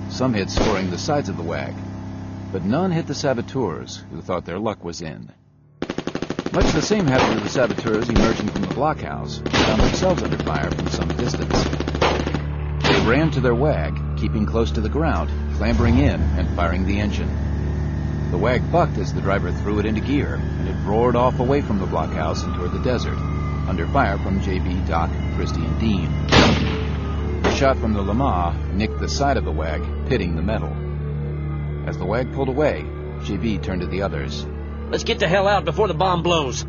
some hit scoring the sides of the wag, but none hit the saboteurs, who thought their luck was in. Much the same happened to the saboteurs emerging from the blockhouse, who found themselves under fire from some distance. They ran to their wag, keeping close to the ground, clambering in and firing the engine. The wag bucked as the driver threw it into gear, and it roared off away from the blockhouse and toward the desert, under fire from JB, Doc, Christie, and Dean. A shot from the Lama nicked the side of the wag, pitting the metal. As the wag pulled away, JB turned to the others. Let's get the hell out before the bomb blows.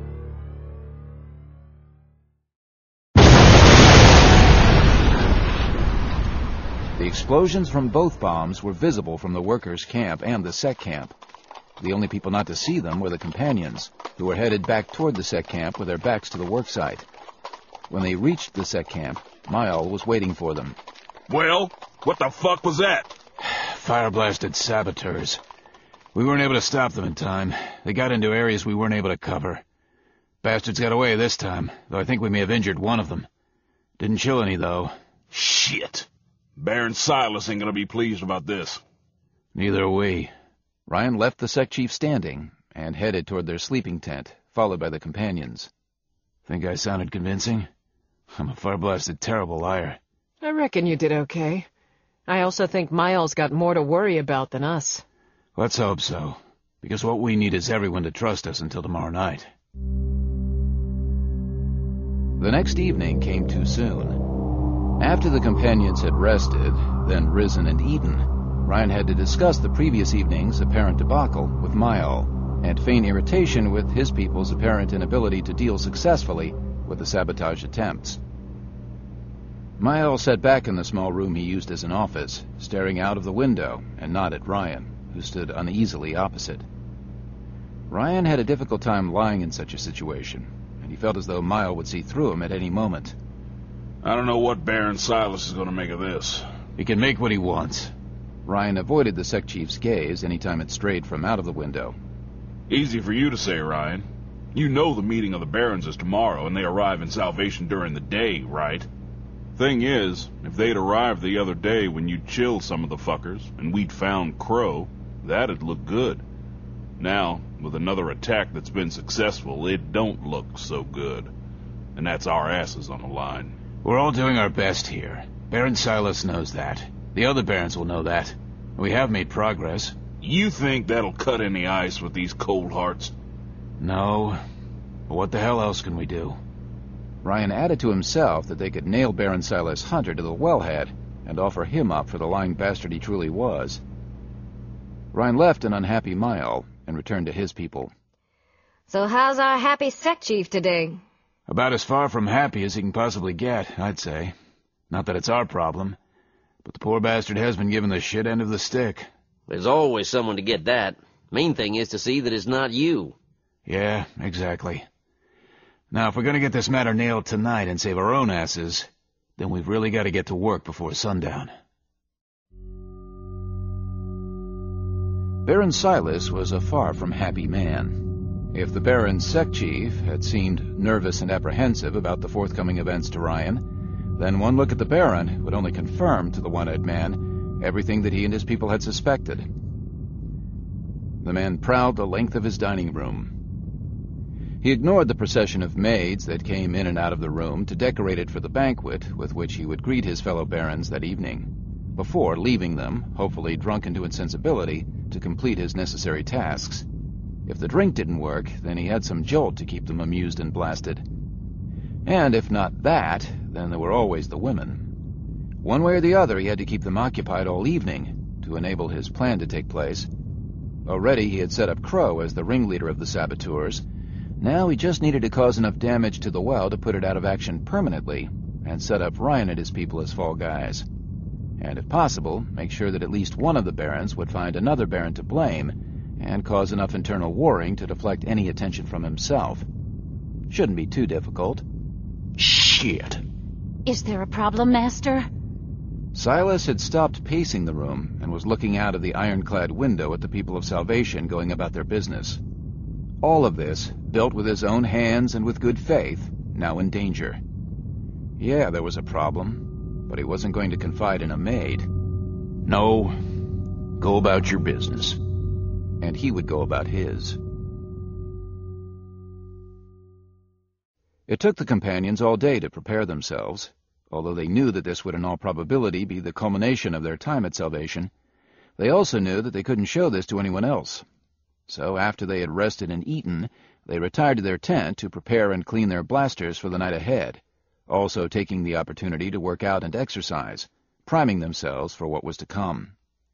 The explosions from both bombs were visible from the workers' camp and the sec camp. The only people not to see them were the companions, who were headed back toward the sec camp with their backs to the worksite. When they reached the sec camp, Mayal was waiting for them. Well, what the fuck was that? Fire-blasted saboteurs. We weren't able to stop them in time. They got into areas we weren't able to cover. Bastards got away this time, though I think we may have injured one of them. Didn't kill any, though. Shit. Baron Silas ain't gonna be pleased about this. Neither are we. Ryan left the sec chief standing and headed toward their sleeping tent, followed by the companions. Think I sounded convincing? I'm a fire-blasted terrible liar. I reckon you did okay. I also think Miles got more to worry about than us. Let's hope so, because what we need is everyone to trust us until tomorrow night. The next evening came too soon. After the companions had rested, then risen and eaten, Ryan had to discuss the previous evening's apparent debacle with Mayal, and feign irritation with his people's apparent inability to deal successfully with the sabotage attempts. Mayal sat back in the small room he used as an office, staring out of the window and not at Ryan, who stood uneasily opposite. Ryan had a difficult time lying in such a situation, and he felt as though Mayal would see through him at any moment. I don't know what Baron Silas is gonna make of this. He can make what he wants. Ryan avoided the sec chief's gaze any time it strayed from out of the window. Easy for you to say, Ryan. You know the meeting of the Barons is tomorrow, and they arrive in Salvation during the day, right? Thing is, if they'd arrived the other day when you chilled some of the fuckers, and we'd found Crow, that'd look good. Now, with another attack that's been successful, it don't look so good. And that's our asses on the line. We're all doing our best here. Baron Silas knows that. The other Barons will know that. We have made progress. You think that'll cut any ice with these cold hearts? No. But what the hell else can we do? Ryan added to himself that they could nail Baron Silas Hunter to the wellhead and offer him up for the lying bastard he truly was. Ryan left an unhappy Mayal and returned to his people. So how's our happy sec chief today? About as far from happy as he can possibly get, I'd say. Not that it's our problem, but the poor bastard has been given the shit end of the stick. There's always someone to get that. Main thing is to see that it's not you. Yeah, exactly. Now, if we're gonna get this matter nailed tonight and save our own asses, then we've really got to get to work before sundown. Baron Silas was a far from happy man. If the Baron's sec chief had seemed nervous and apprehensive about the forthcoming events to Ryan, then one look at the Baron would only confirm to the one-eyed man everything that he and his people had suspected. The man prowled the length of his dining room. He ignored the procession of maids that came in and out of the room to decorate it for the banquet with which he would greet his fellow barons that evening, before leaving them, hopefully drunk into insensibility, to complete his necessary tasks. If the drink didn't work, then he had some jolt to keep them amused and blasted. And if not that, then there were always the women. One way or the other, he had to keep them occupied all evening to enable his plan to take place. Already he had set up Crow as the ringleader of the saboteurs. Now he just needed to cause enough damage to the well to put it out of action permanently, and set up Ryan and his people as fall guys. And if possible, make sure that at least one of the barons would find another baron to blame, and cause enough internal warring to deflect any attention from himself. Shouldn't be too difficult. Shit. Is there a problem, Master? Silas had stopped pacing the room and was looking out of the ironclad window at the people of Salvation going about their business. All of this, built with his own hands and with good faith, now in danger. Yeah, there was a problem, but he wasn't going to confide in a maid. No. Go about your business. And he would go about his. It took the companions all day to prepare themselves. Although they knew that this would in all probability be the culmination of their time at Salvation, they also knew that they couldn't show this to anyone else. So after they had rested and eaten, they retired to their tent to prepare and clean their blasters for the night ahead, also taking the opportunity to work out and exercise, priming themselves for what was to come.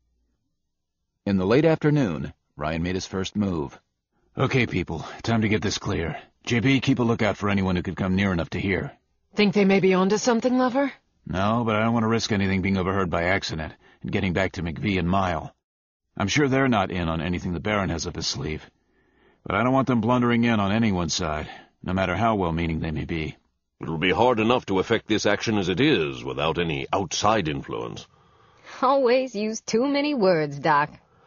In the late afternoon, Ryan made his first move. Okay, people, time to get this clear. JB, keep a lookout for anyone who could come near enough to hear. Think they may be onto something, Lover? No, but I don't want to risk anything being overheard by accident and getting back to McVee and Mile. I'm sure they're not in on anything the Baron has up his sleeve, but I don't want them blundering in on anyone's side, no matter how well-meaning they may be. It'll be hard enough to effect this action as it is, without any outside influence. Always use too many words, Doc.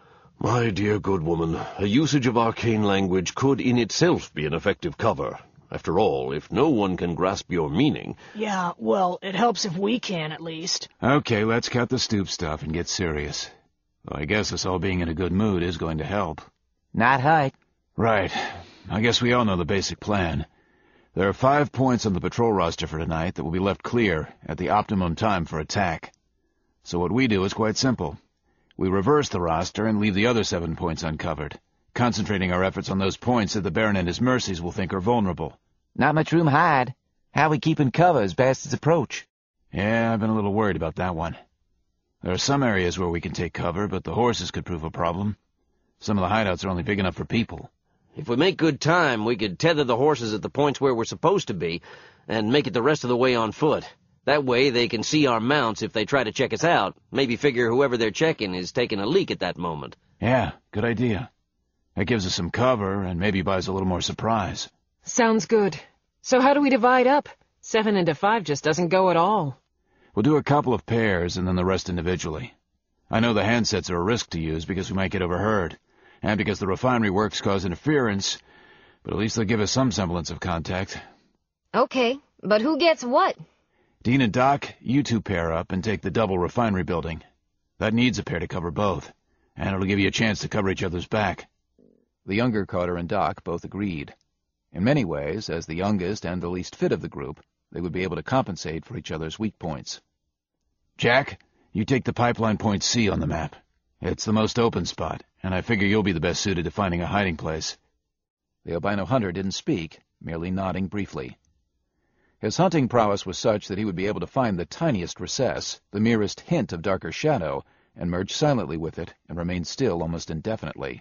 My dear good woman, a usage of arcane language could in itself be an effective cover. After all, if no one can grasp your meaning... Yeah, well, it helps if we can, at least. Okay, let's cut the stoop stuff and get serious. Though I guess us all being in a good mood is going to help. Not hard. Right. I guess we all know the basic plan. There are 5 points on the patrol roster for tonight that will be left clear at the optimum time for attack. So what we do is quite simple. We reverse the roster and leave the other 7 points uncovered, concentrating our efforts on those points that the Baron and his mercies will think are vulnerable. Not much room hide. How we keepin' cover as bastards approach? Yeah, I've been a little worried about that one. There are some areas where we can take cover, but the horses could prove a problem. Some of the hideouts are only big enough for people. If we make good time, we could tether the horses at the points where we're supposed to be, and make it the rest of the way on foot. That way they can see our mounts if they try to check us out, maybe figure whoever they're checking is taking a leak at that moment. Yeah, good idea. That gives us some cover, and maybe buys a little more surprise. Sounds good. So how do we divide up? 7 into 5 just doesn't go at all. We'll do a couple of pairs, and then the rest individually. I know the handsets are a risk to use because we might get overheard, and because the refinery works cause interference, but at least they'll give us some semblance of contact. Okay, but who gets what? Dean and Doc, you two pair up and take the double refinery building. That needs a pair to cover both, and it'll give you a chance to cover each other's back. The younger Carter and Doc both agreed. In many ways, as the youngest and the least fit of the group, they would be able to compensate for each other's weak points. Jack, you take the pipeline point C on the map. It's the most open spot, and I figure you'll be the best suited to finding a hiding place. The albino hunter didn't speak, merely nodding briefly. His hunting prowess was such that he would be able to find the tiniest recess, the merest hint of darker shadow, and merge silently with it and remain still almost indefinitely.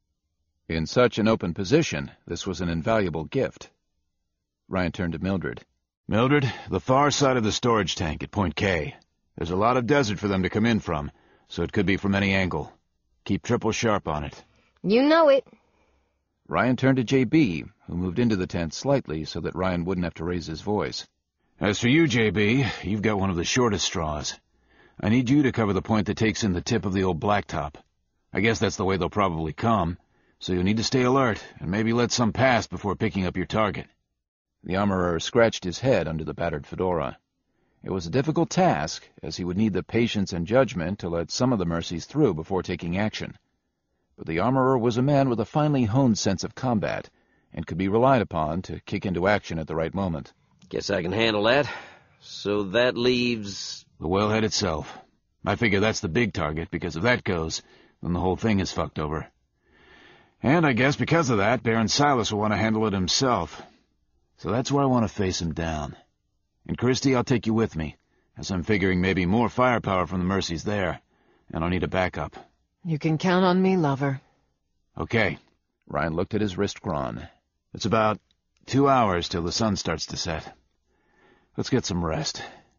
In such an open position, this was an invaluable gift. Ryan turned to Mildred. Mildred, the far side of the storage tank at Point K. There's a lot of desert for them to come in from, so it could be from any angle. Keep triple sharp on it. You know it. Ryan turned to JB, who moved into the tent slightly so that Ryan wouldn't have to raise his voice. As for you, JB, you've got one of the shortest straws. I need you to cover the point that takes in the tip of the old blacktop. I guess that's the way they'll probably come, so you'll need to stay alert and maybe let some pass before picking up your target. The armorer scratched his head under the battered fedora. It was a difficult task, as he would need the patience and judgment to let some of the mercies through before taking action. But the armorer was a man with a finely honed sense of combat, and could be relied upon to kick into action at the right moment. Guess I can handle that. So that leaves... the wellhead itself. I figure that's the big target, because if that goes, then the whole thing is fucked over. And I guess because of that, Baron Silas will want to handle it himself. So that's where I want to face him down. And Christy, I'll take you with me, as I'm figuring maybe more firepower from the mercies there, and I'll need a backup. You can count on me, Lover. Okay. Ryan looked at his wrist chron. It's about 2 hours till the sun starts to set. Let's get some rest.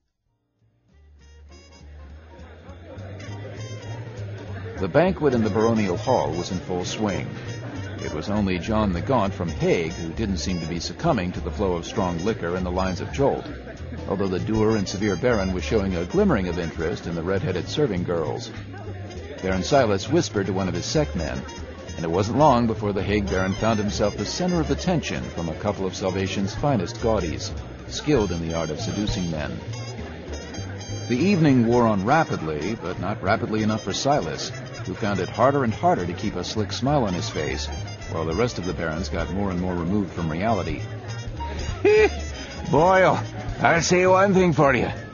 The banquet in the baronial hall was in full swing. It was only John the Gaunt from Hague who didn't seem to be succumbing to the flow of strong liquor and the lines of Jolt, although the dour and severe Baron was showing a glimmering of interest in the red-headed serving girls. Baron Silas whispered to one of his sect men, and it wasn't long before the Hague Baron found himself the center of attention from a couple of Salvation's finest gaudies, skilled in the art of seducing men. The evening wore on rapidly, but not rapidly enough for Silas, who found it harder and harder to keep a slick smile on his face, while the rest of the Barons got more and more removed from reality. Boyle, I'll say one thing for you.